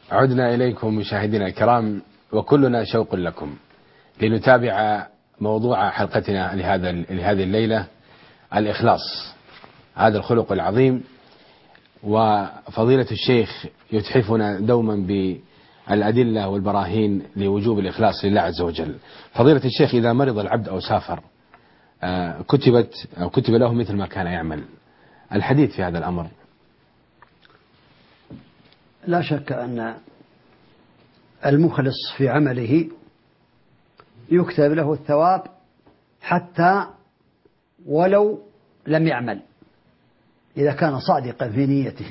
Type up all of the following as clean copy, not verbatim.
عدنا إليكم مشاهدينا الكرام، وكلنا شوق لكم لنتابع موضوع حلقتنا لهذه الليلة، الإخلاص، هذا الخلق العظيم. وفضيلة الشيخ يتحفنا دوما بالأدلة والبراهين لوجوب الإخلاص لله عز وجل. فضيلة الشيخ، إذا مرض العبد أو سافر كتب له مثل ما كان يعمل، الحديث في هذا الأمر. لا شك أن المخلص في عمله يكتب له الثواب حتى ولو لم يعمل، إذا كان صادقا في نيته.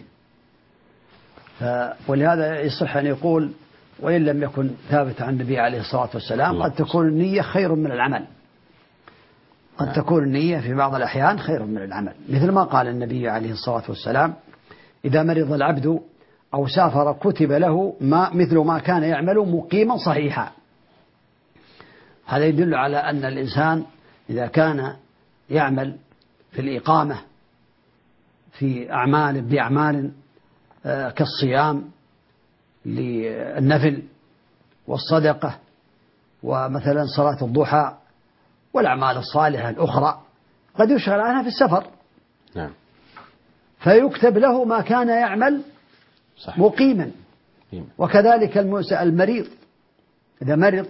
ولهذا يصح أن يقول وإن لم يكن ثابت عن النبي عليه الصلاة والسلام قد تكون النية خير من العمل، قد تكون النية في بعض الأحيان خير من العمل، مثل ما قال النبي عليه الصلاة والسلام: إذا مرض العبد أو سافر كتب له مثل ما كان يعمل مقيما صحيحا. هذا يدل على أن الإنسان إذا كان يعمل في الإقامة في بأعمال كالصيام للنفل والصدقة ومثلا صلاة الضحى والأعمال الصالحة الأخرى، قد يشغل عنها في السفر، نعم، فيكتب له ما كان يعمل صحيح مقيما. وكذلك المريض إذا مرض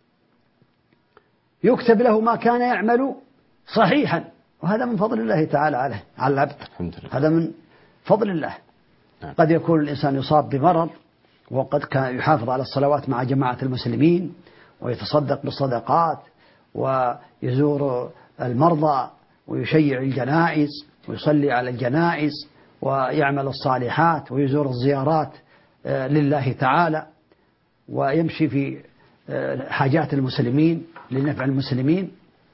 يكتب له ما كان يعمل صحيحا، وهذا من فضل الله تعالى على العبد، هذا من فضل الله. نعم. قد يكون الإنسان يصاب بمرض وقد كان يحافظ على الصلوات مع جماعة المسلمين ويتصدق بالصدقات ويزور المرضى ويشيع الجنائز ويصلي على الجنائز ويعمل الصالحات ويزور الزيارات لله تعالى ويمشي في حاجات المسلمين لنفع المسلمين،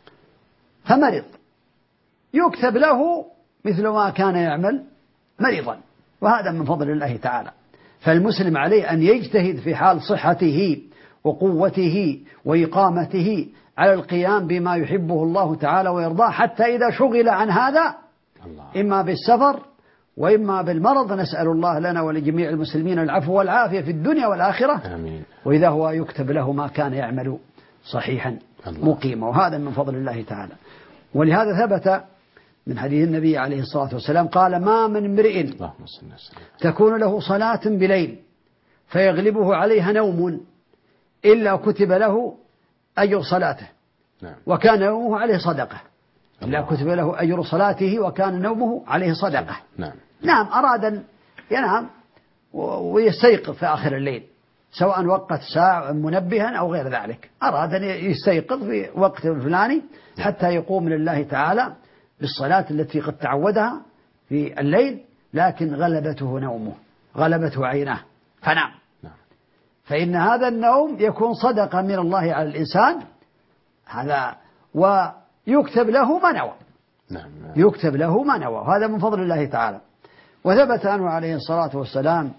فمرض يكتب له مثل ما كان يعمل مريضا، وهذا من فضل الله تعالى. فالمسلم عليه أن يجتهد في حال صحته وقوته وإقامته على القيام بما يحبه الله تعالى ويرضاه، حتى إذا شغل عن هذا إما بالسفر وإما بالمرض، نسأل الله لنا ولجميع المسلمين العفو والعافية في الدنيا والآخرة. آمين. وإذا هو يكتب له ما كان يعمل صحيحا مقيما، وهذا من فضل الله تعالى. ولهذا ثبت من حديث النبي عليه الصلاة والسلام قال: ما من امرئ تكون له صلاة بليل فيغلبه عليها نوم إلا كتب له أجر صلاته وكان نومه عليه صدقة. إلا كتب له أجر صلاته وكان نومه عليه صدقة. نعم، أراد أن ينام ويستيقظ في آخر الليل، سواء وقت ساعة منبها أو غير ذلك، أراد أن يستيقظ في وقت الفلاني حتى يقوم لله تعالى بالصلاة التي قد تعودها في الليل، لكن غلبته نومه، غلبته عيناه فنام. فإن هذا النوم يكون صدقة من الله على الإنسان هذا، ويكتب له ما نوى، يكتب له ما نوى، وهذا من فضل الله تعالى. وثبت عنه عليه الصلاة والسلام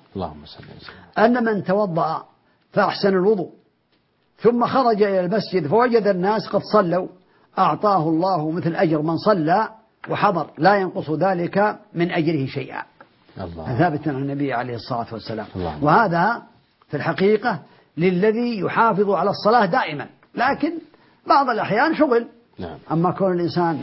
أن من توضأ فأحسن الوضوء ثم خرج إلى المسجد فوجد الناس قد صلوا أعطاه الله مثل أجر من صلى وحضر، لا ينقص ذلك من أجره شيئا. ثابت عن النبي عليه الصلاة والسلام. وهذا في الحقيقة للذي يحافظ على الصلاة دائما، لكن بعض الأحيان شغل. أما كون الإنسان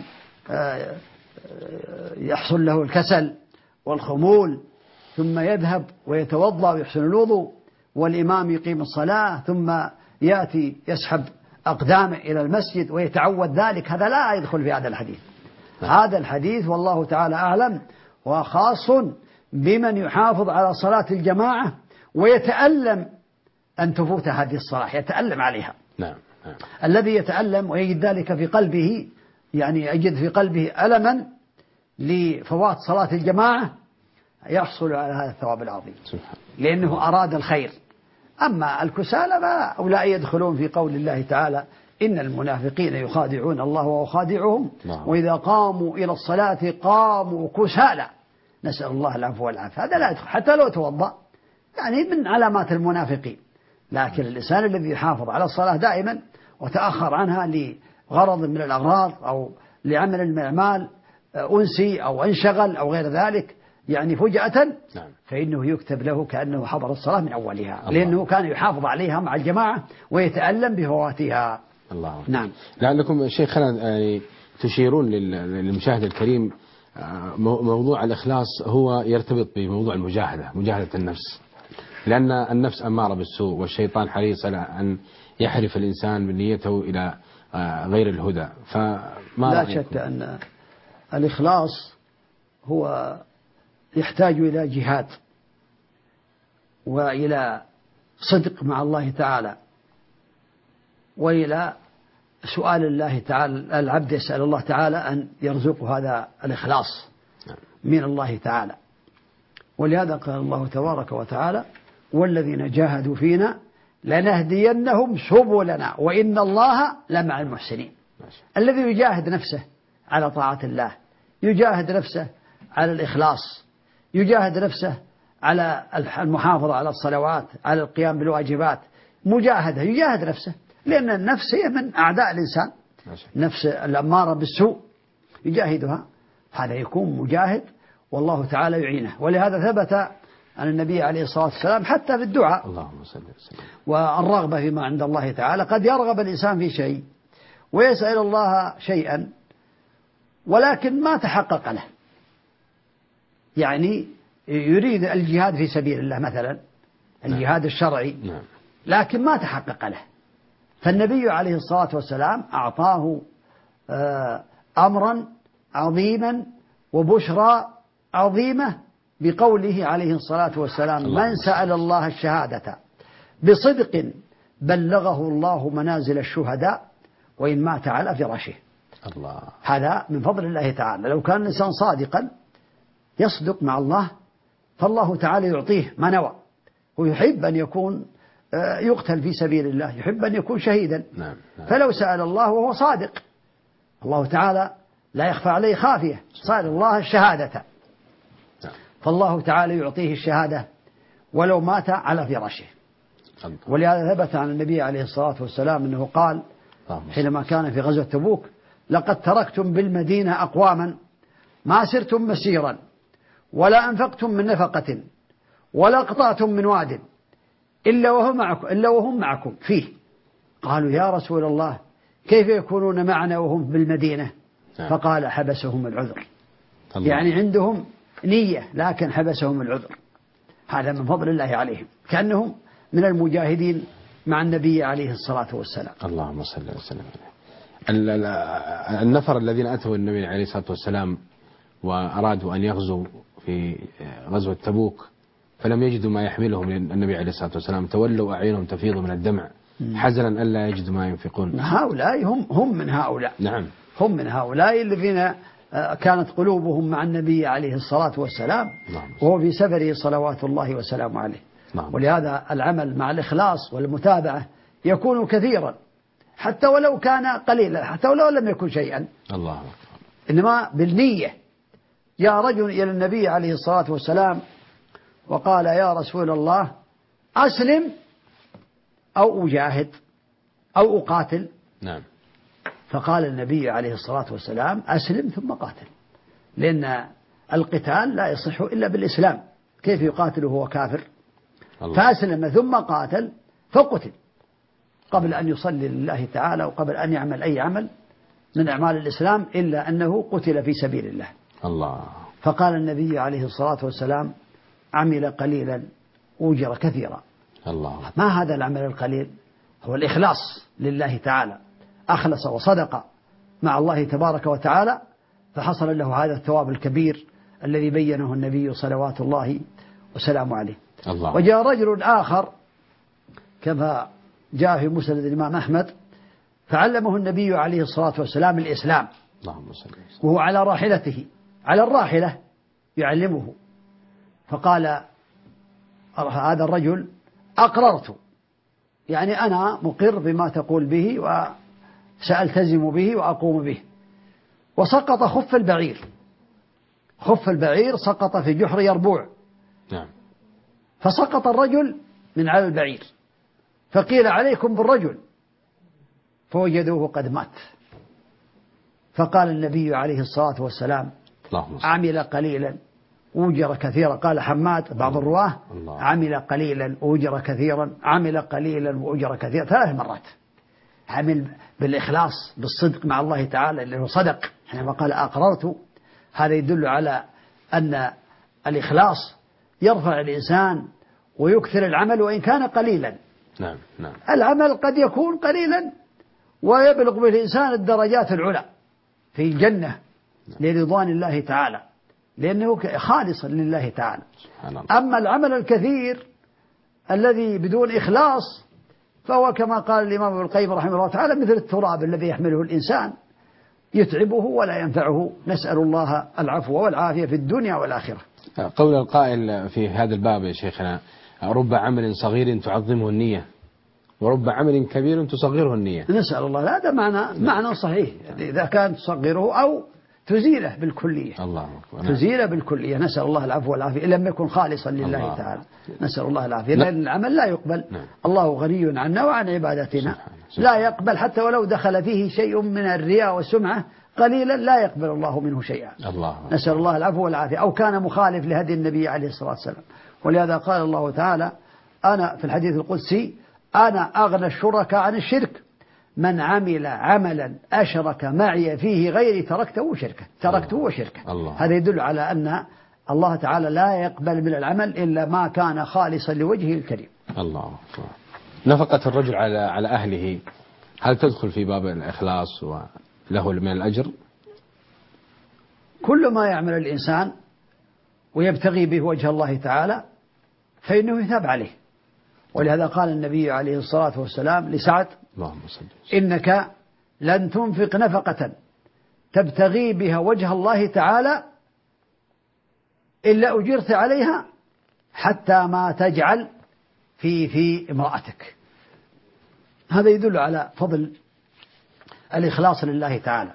يحصل له الكسل والخمول ثم يذهب ويتوضأ ويحسن الوضوء والإمام يقيم الصلاة ثم يأتي يسحب أقدامه إلى المسجد ويتعود ذلك، هذا لا يدخل في هذا الحديث. هذا الحديث والله تعالى أعلم وخاص بمن يحافظ على صلاة الجماعة ويتألم أن تفوت هذه الصلاة، يتألم عليها. الذي يتألم ويجد ذلك في قلبه، يعني يجد في قلبه ألما لفوات صلاة الجماعة، يحصل على هذا الثواب العظيم لأنه أراد الخير. أما الكسالى فأولئك يدخلون في قول الله تعالى: إن المنافقين يخادعون الله وهو خادعهم وإذا قاموا إلى الصلاة قاموا كسالى نسأل الله العفو والعافية. هذا لا يدخل حتى لو توضأ، يعني من علامات المنافقين. لكن الإنسان الذي يحافظ على الصلاة دائما وتأخر عنها لغرض من الأغراض أو لعمل من الأعمال أنسي أو انشغل أو غير ذلك، يعني فجأة نعم. فإنه يكتب له كأنه حضر الصلاة من أولها، لأنه كان يحافظ عليها مع الجماعة ويتألم بفواتها. الله. نعم. لعلكم شيخنا يعني تشيرون للمشاهد الكريم موضوع الإخلاص هو يرتبط بموضوع المجاهدة، مجاهدة النفس، لأن النفس أمارة بالسوء، والشيطان حريص على أن يحرف الإنسان بنيته إلى غير الهدى. فما لا شك أن الإخلاص هو يحتاج إلى جهاد وإلى صدق مع الله تعالى، وإلى سؤال الله تعالى. العبد يسأل الله تعالى أن يرزقه هذا الإخلاص من الله تعالى، ولهذا قال الله تبارك وتعالى: والذين جاهدوا فينا لنهدينهم سبلنا وإن الله لمع المحسنين. الذي يجاهد نفسه على طاعة الله، يجاهد نفسه على الإخلاص، يجاهد نفسه على المحافظة على الصلوات، على القيام بالواجبات، مجاهدة، يجاهد نفسه، لأن النفس هي من أعداء الإنسان، نفس الأمارة بالسوء يجاهدها، هذا يكون مجاهد والله تعالى يعينه. ولهذا ثبت عن النبي عليه الصلاة والسلام حتى في الدعاء اللهم صل وسلم والرغبة فيما عند الله تعالى، قد يرغب الإنسان في شيء ويسأل الله شيئا ولكن ما تحقق له، يعني يريد الجهاد في سبيل الله مثلا، الجهاد الشرعي، لكن ما تحقق له، فالنبي عليه الصلاة والسلام أعطاه أمرا عظيما وبشرى عظيمة بقوله عليه الصلاة والسلام: من سأل الله الشهادة بصدق بلغه الله منازل الشهداء وإن مات على فراشه. الله. هذا من فضل الله تعالى. لو كان الإنسان صادقا يصدق مع الله فالله تعالى يعطيه ما نوى، ويحب أن يكون يقتل في سبيل الله، يحب أن يكون شهيدا. فلو سأل الله وهو صادق، الله تعالى لا يخفى عليه خافية، سأل الله الشهادة فالله تعالى يعطيه الشهادة ولو مات على فراشه. ولهذا ثبت عن النبي عليه الصلاة والسلام أنه قال حينما كان في غزوة تبوك: لقد تركتم بالمدينة أقواما ما سرتم مسيرا ولا أنفقتم من نفقة ولا قطعتم من واد إلا وهم معكم فيه. قالوا: يا رسول الله كيف يكونون معنا وهم بالمدينة؟ فقال: حبسهم العذر. يعني عندهم نية لكن حبسهم العذر. هذا من فضل الله عليهم، كأنهم من المجاهدين مع النبي عليه الصلاة والسلام. اللهم صل وسلم عليه. النفر الذين أتوا النبي عليه الصلاة والسلام وأرادوا أن يغزوا في غزوة تبوك فلم يجدوا ما يحملهم للنبي عليه الصلاة والسلام، تولوا أعينهم تفيض من الدمع حزنا ألا يجدوا ما ينفقون. هؤلاء هم من هؤلاء. نعم. هم من هؤلاء الذين كانت قلوبهم مع النبي عليه الصلاة والسلام وهو في سفره صلوات الله وسلامه عليه. ولهذا العمل مع الإخلاص والمتابعة يكون كثيرا حتى ولو كان قليلا، حتى ولو لم يكن شيئا. الله. إنما بالنية. جاء رجل إلى النبي عليه الصلاة والسلام وقال: يا رسول الله أسلم أو أجاهد أو أقاتل. نعم. فقال النبي عليه الصلاة والسلام: أسلم ثم قاتل، لأن القتال لا يصح إلا بالإسلام، كيف يقاتل وهو كافر؟ فأسلم ثم قاتل فقتل قبل أن يصلي لله تعالى وقبل أن يعمل أي عمل من أعمال الإسلام إلا أنه قتل في سبيل الله. الله. فقال النبي عليه الصلاة والسلام: عمل قليلا أجر كثيرا. الله. ما هذا العمل القليل؟ هو الإخلاص لله تعالى، أخلص وصدق مع الله تبارك وتعالى فحصل له هذا الثواب الكبير الذي بينه النبي صلوات الله وسلامه عليه. الله. وجاء رجل آخر كما جاء في مسند الإمام أحمد فعلمه النبي عليه الصلاة والسلام الإسلام وهو على راحلته، على الراحلة يعلمه، فقال هذا الرجل: أقررت، يعني أنا مقر بما تقول به وسألتزم به وأقوم به. وسقط خف البعير، خف البعير سقط في جحر يربوع. نعم. فسقط الرجل من على البعير فقيل: عليكم بالرجل، فوجدوه قد مات. فقال النبي عليه الصلاة والسلام: عمل قليلا أوجر كثيرا. قال حماد بعض الرواه عمل قليلا أوجر كثيرا، عمل قليلا وأوجر كثيرا 3 مرات. عمل بالإخلاص بالصدق مع الله تعالى لأنه صدق حينما قال أقررت. هذا يدل على أن الإخلاص يرفع الإنسان ويكثر العمل وإن كان قليلا. نعم نعم. العمل قد يكون قليلا ويبلغ به الإنسان الدرجات العلى في الجنة لرضوان الله تعالى لأنه خالصا لله تعالى. أما العمل الكثير الذي بدون إخلاص فهو كما قال الإمام ابن القيم رحمه الله تعالى مثل التراب الذي يحمله الإنسان يتعبه ولا ينفعه. نسأل الله العفو والعافية في الدنيا والآخرة. قول القائل في هذا الباب يا شيخنا رب عمل صغير تعظمه النية ورب عمل كبير تصغره النية. نسأل الله هذا معنى صحيح إذا كان تصغره أو تزيله بالكلية. الله أكبر. تزيله بالكلية. نسأل الله العفو والعافية إن لم يكن خالصا لله تعالى. نسأل الله العافية لأن العمل لا يقبل. الله غني عنا وعن عبادتنا. لا يقبل حتى ولو دخل فيه شيء من الرياء والسمعة قليلا لا يقبل الله منه شيئا. نسأل الله العفو والعافية. أو كان مخالف لهدي النبي عليه الصلاة والسلام. ولهذا قال الله تعالى أنا في الحديث القدسي أنا أغنى الشركاء عن الشرك من عمل عملا أشرك معي فيه غيري تركته وشركه. هذا يدل على أن الله تعالى لا يقبل من العمل إلا ما كان خالصا لوجهه الكريم. الله أكبر. نفقة الرجل على أهله هل تدخل في باب الإخلاص وله من الأجر؟ كل ما يعمل الإنسان ويبتغي به وجه الله تعالى فإنه يثاب عليه. ولهذا قال النبي عليه الصلاة والسلام لسعد إنك لن تنفق نفقة تبتغي بها وجه الله تعالى إلا أجرت عليها حتى ما تجعل في امرأتك. هذا يدل على فضل الإخلاص لله تعالى.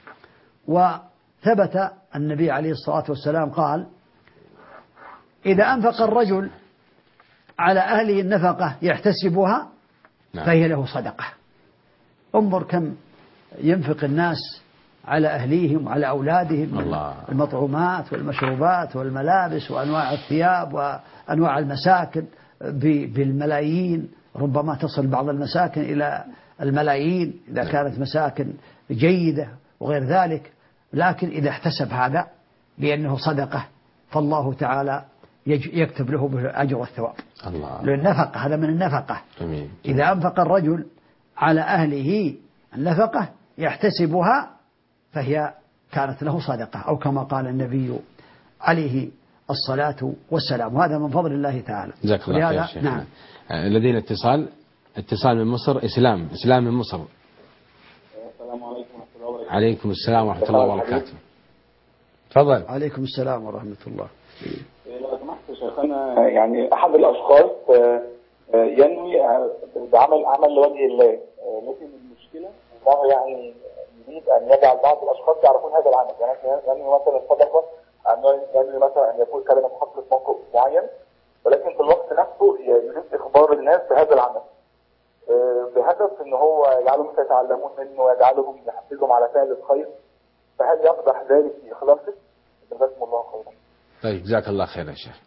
وثبت النبي عليه الصلاة والسلام قال إذا أنفق الرجل على أهله النفقة يحتسبها فهي له صدقة. انظر كم ينفق الناس على أهليهم وعلى أولادهم المطعومات والمشروبات والملابس وأنواع الثياب وأنواع المساكن بالملايين. ربما تصل بعض المساكن إلى الملايين إذا كانت مساكن جيدة وغير ذلك. لكن إذا احتسب هذا بأنه صدقة فالله تعالى يكتب له بالأجر والثواب. للنفقة هذا من النفقة. إذا أنفق الرجل على أهله النفقة يحتسبها فهي كانت له صدقة أو كما قال النبي عليه الصلاة والسلام. وهذا من فضل الله تعالى. جزاك الله خير شيخ. نعم. لدينا اتصال من مصر. إسلام من مصر. السلام عليكم ورحمة الله وبركاته. عليكم السلام ورحمة الله وبركاته. تفضل. عليكم السلام ورحمة الله. لو سمحت شيخنا يعني أحد الأشخاص ينوي بعمل لوجه الله لكن المشكلة أنه يعني يريد أن يجعل بعض الأشخاص يعرفون هذا العمل. يعني مثلا الصدقة أنه مثلا أن يقول كلمة حق في موقف معين ولكن في الوقت نفسه يريد إخبار الناس بهذا العمل بهدف أن هو يجعلهم يتعلمون منه ويجعلهم يحفزهم على فعل الخير. فهل يقدح ذلك في إخلاصه؟ جزاكم الله خيرا. طيب جزاك الله خير يا شيخ.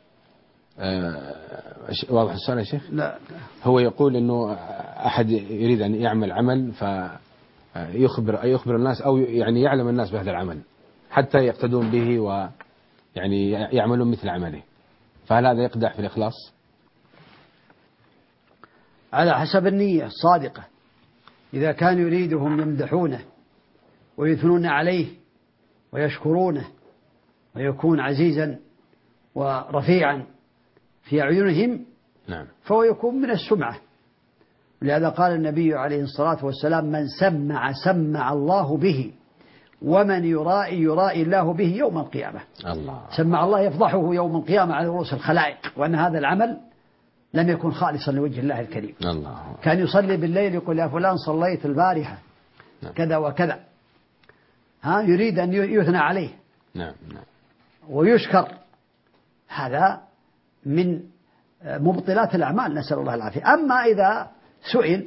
واضح السؤال يا شيخ؟ لا. هو يقول انه احد يريد ان يعمل عمل فيخبر الناس او يعني يعلم الناس بهذا العمل حتى يقتدون به ويعني يعملون مثل عمله. فهل هذا يقدح في الإخلاص؟ على حسب النية الصادقة. إذا كان يريدهم يمدحونه ويثنون عليه ويشكرونه ويكون عزيزا ورفيعا في أعينهم نعم. فهو يكون من السمعة. لهذا قال النبي عليه الصلاة والسلام من سمع الله به ومن يرائي الله به يوم القيامة. سمع الله يفضحه يوم القيامة على رؤوس الخلائق وأن هذا العمل لم يكن خالصا لوجه الله الكريم. كان يصلي بالليل يقول يا فلان صليت البارحة كذا وكذا يريد أن يثنى عليه ويشكر. هذا من مبطلات الأعمال نسأل الله العافية. أما إذا سئل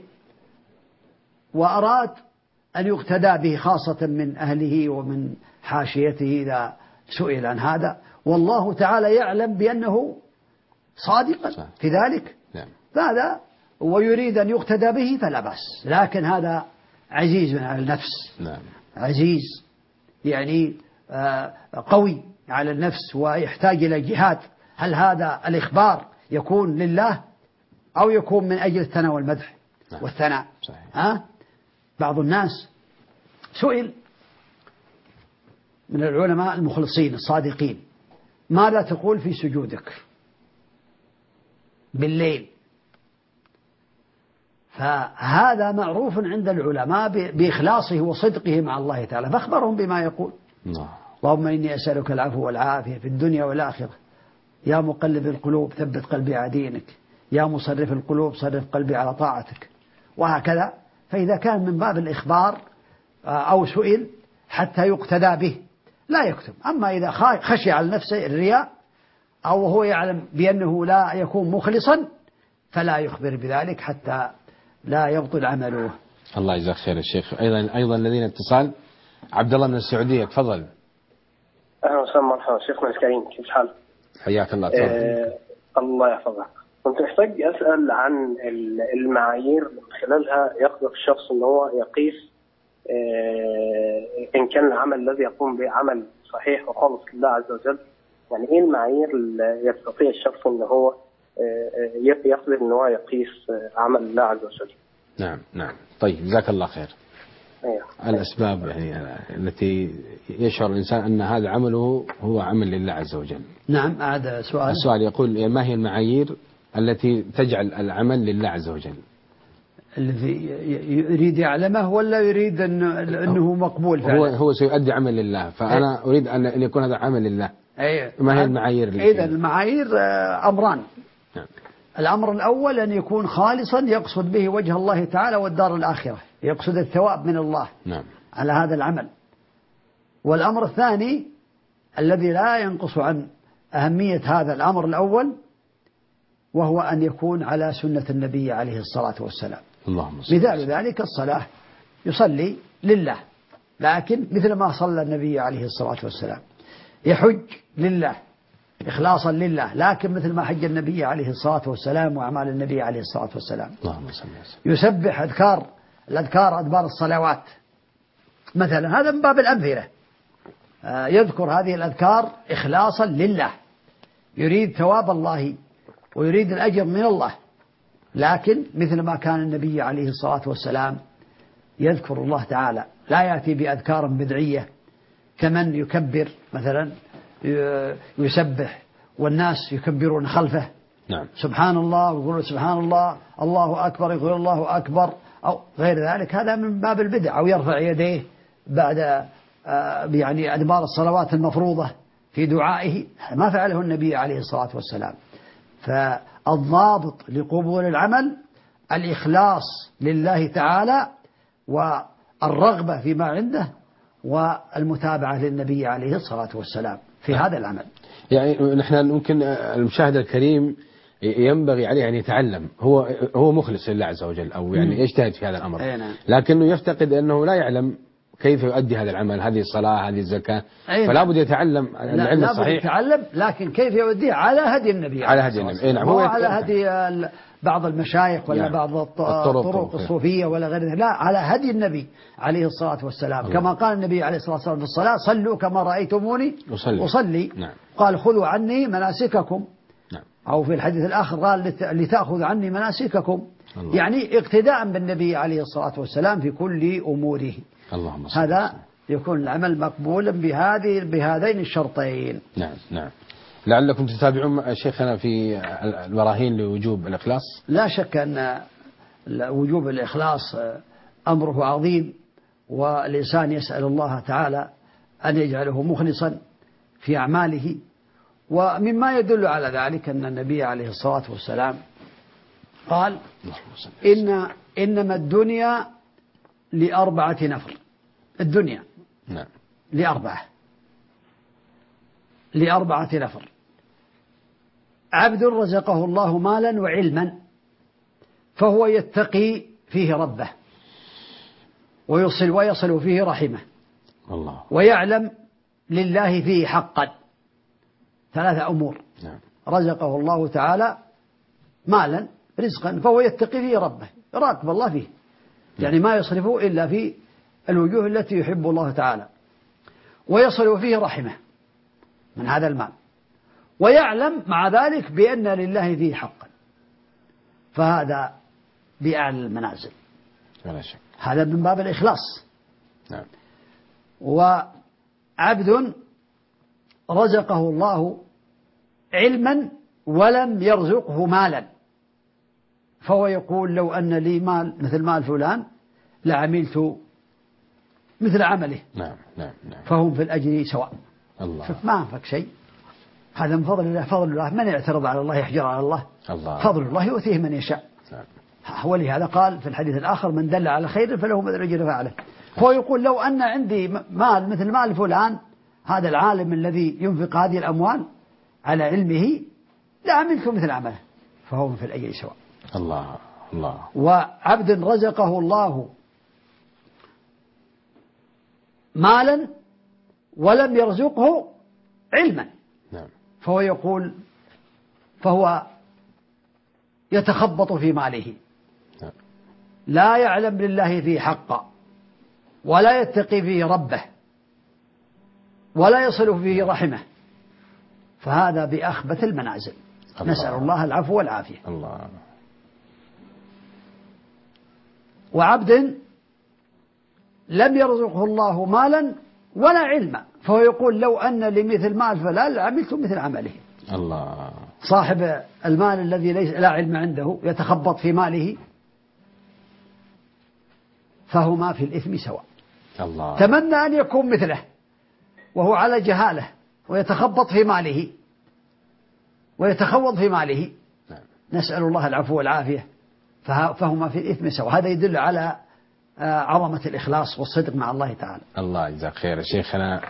وأراد أن يقتدى به خاصة من أهله ومن حاشيته إذا سئل عن هذا والله تعالى يعلم بأنه صادقا في ذلك. فهذا ويريد أن يقتدى به فلا بأس، لكن هذا عزيز على النفس. عزيز يعني قوي على النفس ويحتاج إلى جهاد. هل هذا الإخبار يكون لله أو يكون من أجل الثناء والمدح والثناء؟ بعض الناس سئل من العلماء المخلصين الصادقين: ماذا تقول في سجودك بالليل؟ فهذا معروف عند العلماء بإخلاصه وصدقه مع الله تعالى، فأخبرهم بما يقول: اللهم إني أسألك العفو والعافية في الدنيا والآخرة، يا مقلب القلوب ثبت قلبي على دينك، يا مصرف القلوب صرف قلبي على طاعتك، وهكذا. فإذا كان من باب الإخبار أو سئل حتى يقتدى به لا يكتب. أما إذا خشي على نفسه الرياء أو هو يعلم بأنه لا يكون مخلصا فلا يخبر بذلك حتى لا يبطل عمله. الله يجزاك خير يا شيخ. أيضا الذين اتصال عبد الله من السعودية، تفضل. أهلا وسهلا، مرحبا شيخنا الكريم، كيف الحال؟ حياك الله. تفضل. الله يحفظك. كنت محتاج أسأل عن المعايير من خلالها يقدر الشخص أن هو يقيس إن كان العمل الذي يقوم به عمل صحيح وخالص لله عز وجل. يعني إيه المعايير اللي يستطيع الشخص أن هو يقدر أن هو يقيس عمل الله عز وجل؟ نعم. طيب، جزاك الله خير. الأسباب يعني التي يشعر الإنسان أن هذا عمله هو عمل لله عز وجل. نعم، هذا سؤال. السؤال يقول: ما هي المعايير التي تجعل العمل لله عز وجل؟ الذي يريد يعلمه ولا يريد أنه مقبول فعلا؟ هو سيؤدي عمل لله، فأنا أريد أن يكون هذا عمل لله. ما هي المعايير؟ إذا المعايير أمران. الأمر الأول أن يكون خالصا يقصد به وجه الله تعالى والدار الآخرة، يقصد الثواب من الله على هذا العمل. والأمر الثاني الذي لا ينقص عن أهمية هذا الأمر الأول، وهو أن يكون على سنة النبي عليه الصلاة والسلام. مثال ذلك الصلاة، يصلي لله لكن مثل ما صلى النبي عليه الصلاة والسلام، يحج لله إخلاصا لله لكن مثل ما حج النبي عليه الصلاة والسلام وأعمال النبي عليه الصلاة والسلام. يسبح الأذكار أدبار الصلوات مثلا، هذا من باب الأمثلة. يذكر هذه الأذكار إخلاصا لله، يريد ثواب الله ويريد الأجر من الله، لكن مثل ما كان النبي عليه الصلاة والسلام يذكر الله تعالى، لا يأتي بأذكار بدعية كمن يكبر مثلا يسبح والناس يكبرون خلفه. سبحان الله ويقول سبحان الله، الله أكبر يقول الله أكبر أو غير ذلك، هذا من باب البدع. أو يرفع يديه بعد يعني أدبار الصلوات المفروضة في دعائه، ما فعله النبي عليه الصلاة والسلام. فالضابط لقبول العمل الإخلاص لله تعالى والرغبة فيما عنده والمتابعة للنبي عليه الصلاة والسلام في هذا العمل. يعني نحن ممكن المشاهد الكريم ينبغي عليه أن يتعلم، هو مخلص لله عز وجل أو يعني يجتهد في هذا الأمر، لكنه يفتقد أنه لا يعلم كيف يؤدي هذا العمل، هذه الصلاة، هذه الزكاة، فلا بد يتعلم العلم الصحيح. يتعلم لكن كيف يؤديه على هدي النبي، على هدي النبي. هو على هدي بعض المشايخ ولا يعني بعض الطرق الصوفية ولا غيرها، لا، على هدي النبي عليه الصلاة والسلام. كما قال النبي عليه الصلاة والسلام في الصلاة: صلوا كما رأيتموني أصلي. قال: خذوا عني مناسككم. أو في الحديث الآخر قال: لتأخذوا عني مناسككم. يعني اقتداء بالنبي عليه الصلاة والسلام في كل أموره. هذا يكون العمل مقبولا بهذين الشرطين. نعم. لعلكم تتابعون شيخنا في البراهين لوجوب الإخلاص. لا شك أن وجوب الإخلاص أمره عظيم، والإنسان يسأل الله تعالى أن يجعله مخلصا في أعماله. ومما يدل على ذلك أن النبي عليه الصلاة والسلام قال: إنما الدنيا لأربعة نفر. الدنيا لأربعة نفر: عبد رزقه الله مالا وعلما فهو يتقي فيه ربه ويصل فيه رحمه ويعلم لله فيه حقا ثلاثة أمور. رزقه الله تعالى مالا رزقا فهو يتقي فيه ربه، يراقب الله فيه، يعني ما يصرفه إلا في الوجوه التي يحب الله تعالى، ويصل فيه رحمه من هذا المال، ويعلم مع ذلك بأن لله فيه حقا، فهذا بأعلى المنازل. هذا من باب الإخلاص. نعم. وعبد رزقه الله علما ولم يرزقه مالا، فهو يقول لو أن لي مال مثل مال فلان لعملت مثل عمله. نعم نعم نعم. فهم في الأجر سواء. الله. شوف ما أنفق شيء، هذا من فضل الله. فضل الله من يعترض على الله يحجر على الله. الله. فضل الله يؤتيه من يشاء. نعم. ولهذا قال في الحديث الآخر من دل على خير فله مثل أجر فاعله. فهو يقول لو أن عندي مال مثل مال فلان هذا العالم الذي ينفق هذه الأموال على علمه لعملت مثل عمله، فهو في الأجر سواء. الله الله. وعبد رزقه الله مالا ولم يرزقه علما. نعم. فهو يقول فهو يتخبط في ماله. نعم. لا يعلم لله فيه حقا، ولا يتقي فيه ربه، ولا يصل فيه رحمه، فهذا بأخبث المنازل. الله. نسأل الله العفو والعافية. الله. وعبد لم يرزقه الله مالا ولا علما، فهو يقول لو أن لمثل مال فلان لعملت مثل عمله. الله. صاحب المال الذي ليس لا علم عنده يتخبط في ماله، فهما في الإثم سواء. الله. تمنى أن يكون مثله وهو على جهالة ويتخبط في ماله ويتخوض في ماله. نعم. نسأل الله العفو والعافية، فهما في الإثم سواء. هذا يدل على عظمة الإخلاص والصدق مع الله تعالى. الله يجزاك خير شيخنا.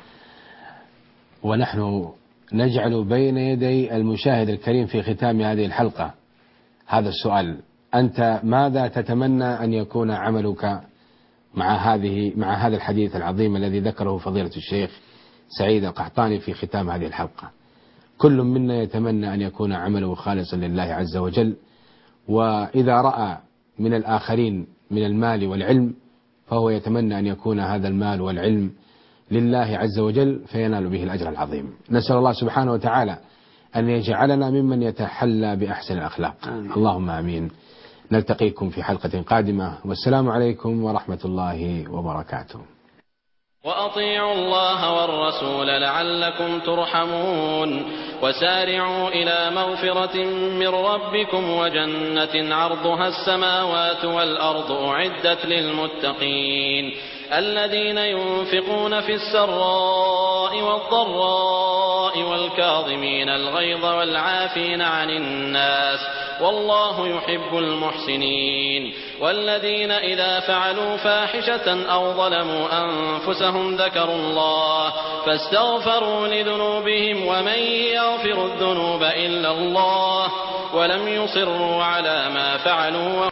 ونحن نجعل بين يدي المشاهد الكريم في ختام هذه الحلقة هذا السؤال: أنت ماذا تتمنى أن يكون عملك مع هذا الحديث العظيم الذي ذكره فضيلة الشيخ سعيد القحطاني في ختام هذه الحلقة؟ كل منا يتمنى أن يكون عمله خالصا لله عز وجل، وإذا رأى من الآخرين من المال والعلم فهو يتمنى أن يكون هذا المال والعلم لله عز وجل فينال به الأجر العظيم. نسأل الله سبحانه وتعالى أن يجعلنا ممن يتحلى بأحسن الأخلاق. آمين. اللهم آمين. نلتقيكم في حلقة قادمة، والسلام عليكم ورحمة الله وبركاته. وأطيعوا الله والرسول لعلكم ترحمون. وسارعوا إلى مغفرة من ربكم وجنة عرضها السماوات والأرض أعدت للمتقين الذين ينفقون في السراء والضراء والكاظمين الغيظ والعافين عن الناس والله يحب المحسنين. والذين إذا فعلوا فاحشة أو ظلموا أنفسهم ذكروا الله فاستغفروا لذنوبهم ومن يغفر الذنوب إلا الله ولم يصروا على ما فعلوا